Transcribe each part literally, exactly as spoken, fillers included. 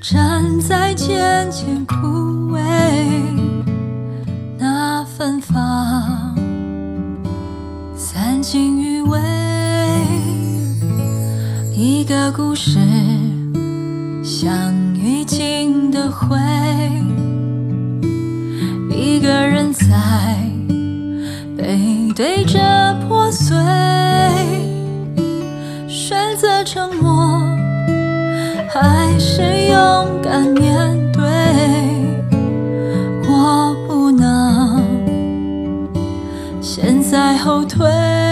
站在渐渐枯萎那芬芳，散尽余味。一个故事像雨尽的灰，一个人在背对着破碎，选择沉默还是勇敢面对，我不能现在后退。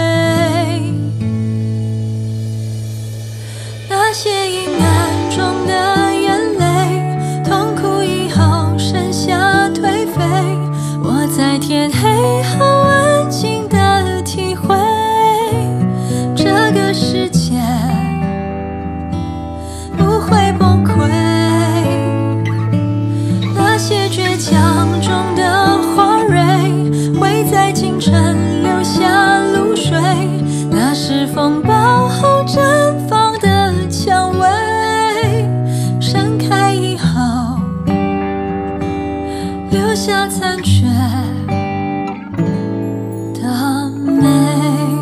那些阴暗中的眼泪，痛苦以后剩下颓废，我在天黑后安静地体会这个世界不会崩溃。那些倔强中的花蕊会在清晨留下露水，那是风暴后绽放的蔷薇，盛开以后留下残缺的美。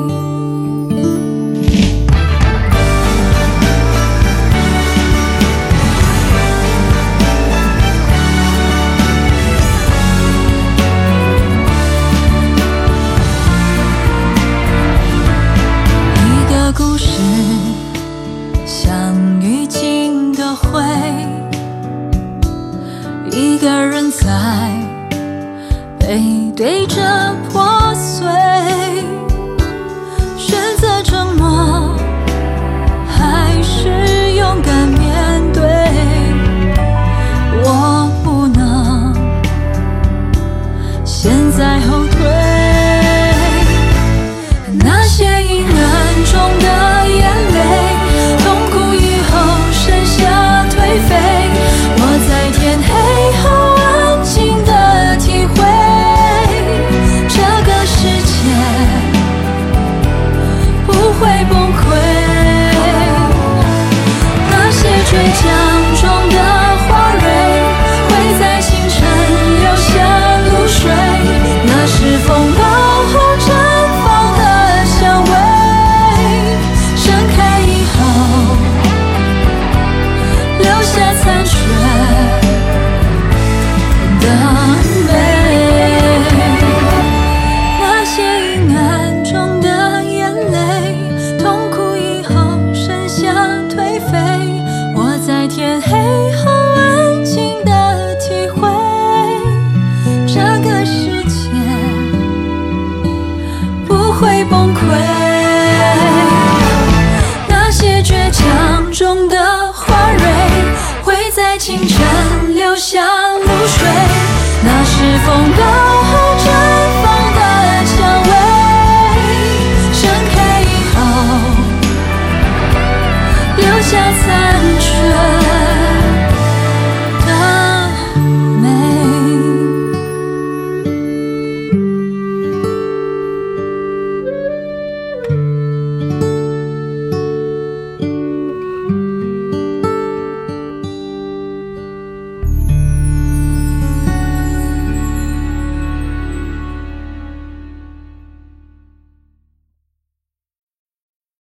故事像雨尽的灰，一个人在背对着破碎，选择沉默还是勇敢面对，我不能现在后退。那些阴暗中的眼泪，痛苦以后剩下颓废，我在天黑后安静地体会这个世界不会崩溃。那些倔强中的花蕊会在清晨留下露水，那是风暴后绽放的蔷薇，盛开以后留下残缺的美。那些阴暗中的眼泪，痛苦以后剩下颓废，我在天黑后安静地体会这个世界不会崩溃。那些倔强中的花蕊会在清晨留下露水，那是风暴